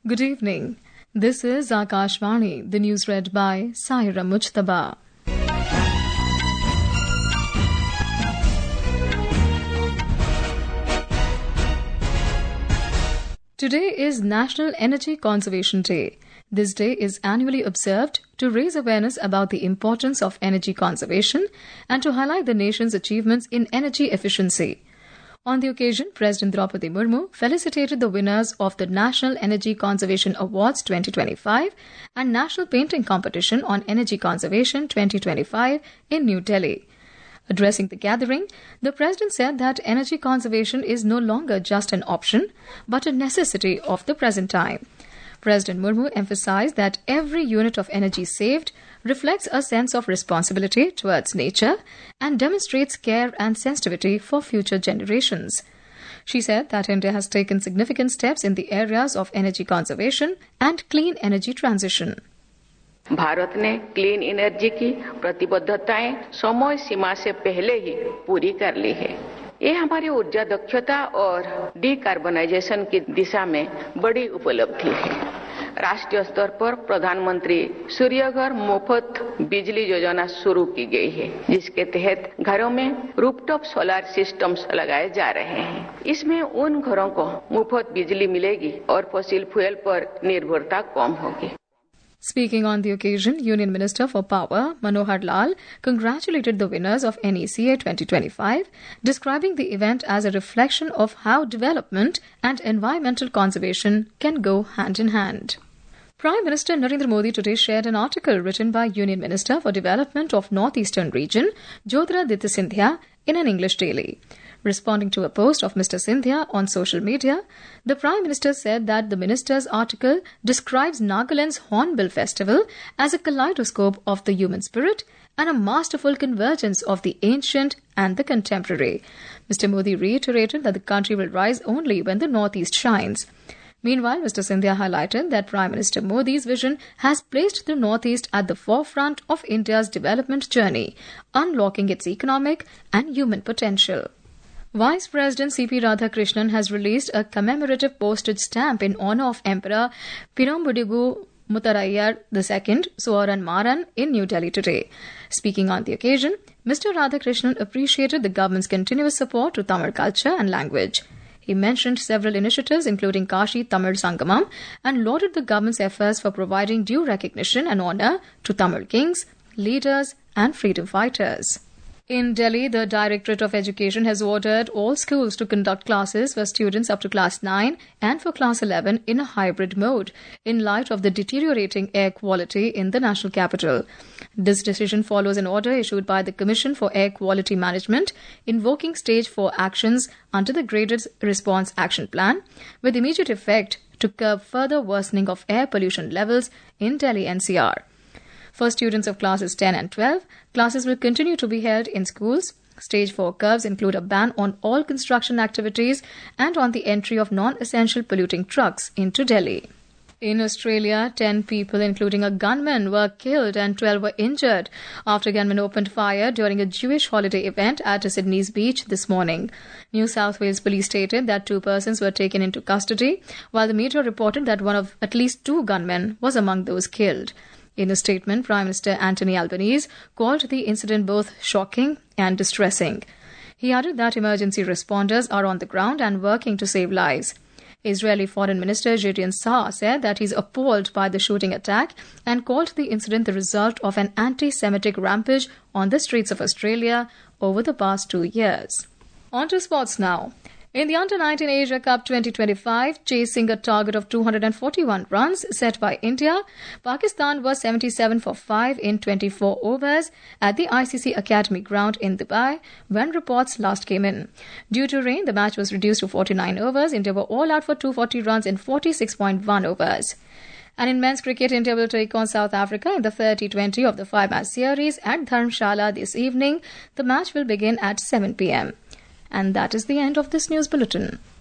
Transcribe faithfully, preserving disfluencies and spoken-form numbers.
Good evening. This is Akashvani, the news read by Saira Mujtaba. Today is National Energy Conservation Day. This day is annually observed to raise awareness about the importance of energy conservation and to highlight the nation's achievements in energy efficiency. On the occasion, President Draupadi Murmu felicitated the winners of the National Energy Conservation Awards twenty twenty-five and National Painting Competition on Energy Conservation twenty twenty-five in New Delhi. Addressing the gathering, the President said that energy conservation is no longer just an option, but a necessity of the present time. President Murmu emphasized that every unit of energy saved reflects a sense of responsibility towards nature and demonstrates care and sensitivity for future generations. She said that India has taken significant steps in the areas of energy conservation and clean energy transition. Bharat ने clean energy की प्रतिबद्धताएं समय सीमा से पहले ही पूरी कर ली है। ये हमारी ऊर्जा दक्षता और डीकार्बनाइजेशन की दिशा में बड़ी उपलब्धि है। राष्ट्रीय स्तर पर प्रधानमंत्री सूर्यघर मुफ्त बिजली योजना शुरू की गई है, जिसके तहत घरों में रूफटॉप सोलर सिस्टम्स लगाए जा रहे हैं। इसमें उन घरों को मुफ्त बिजली मिलेगी और फॉसिल फ्यूल पर निर्भरता कम होगी। Speaking on the occasion, Union Minister for Power, Manohar Lal, congratulated the winners of N E C A twenty twenty-five, describing the event as a reflection of how development and environmental conservation can go hand in hand. Prime Minister Narendra Modi today shared an article written by Union Minister for Development of North-Eastern Region, Jyotiraditya Scindia, in an English daily. Responding to a post of Mister Scindia on social media, the Prime Minister said that the minister's article describes Nagaland's Hornbill Festival as a kaleidoscope of the human spirit and a masterful convergence of the ancient and the contemporary. Mister Modi reiterated that the country will rise only when the Northeast shines. Meanwhile, Mister Scindia highlighted that Prime Minister Modi's vision has placed the Northeast at the forefront of India's development journey, unlocking its economic and human potential. Vice President C P Radhakrishnan has released a commemorative postage stamp in honor of Emperor Perumbudurgu Muttarayyar the Second, Suvaran Maran, in New Delhi today. Speaking on the occasion, Mister Radhakrishnan appreciated the government's continuous support to Tamil culture and language. He mentioned several initiatives including Kashi Tamil Sangamam and lauded the government's efforts for providing due recognition and honor to Tamil kings, leaders and freedom fighters. In Delhi, the Directorate of Education has ordered all schools to conduct classes for students up to class nine and for class eleven in a hybrid mode in light of the deteriorating air quality in the national capital. This decision follows an order issued by the Commission for Air Quality Management invoking stage four actions under the Graded Response Action Plan with immediate effect to curb further worsening of air pollution levels in Delhi N C R. For students of classes ten and twelve, classes will continue to be held in schools. Stage four curves include a ban on all construction activities and on the entry of non-essential polluting trucks into Delhi. In Australia, ten people, including a gunman, were killed and twelve were injured after gunmen opened fire during a Jewish holiday event at Sydney's beach this morning. New South Wales police stated that two persons were taken into custody, while the media reported that one of at least two gunmen was among those killed. In a statement, Prime Minister Anthony Albanese called the incident both shocking and distressing. He added that emergency responders are on the ground and working to save lives. Israeli Foreign Minister Gideon Saar said that he is appalled by the shooting attack and called the incident the result of an anti-Semitic rampage on the streets of Australia over the past two years. On to sports now. In the under nineteen Asia Cup twenty twenty-five, chasing a target of two hundred forty-one runs set by India, Pakistan was seventy-seven for five in twenty-four overs at the I C C Academy ground in Dubai when reports last came in. Due to rain, the match was reduced to forty-nine overs. India were all out for two hundred forty runs in forty-six point one overs. And in men's cricket, India will take on South Africa in the third T twenty of the five-match series at Dharamshala this evening. The match will begin at seven p.m. And that is the end of this news bulletin.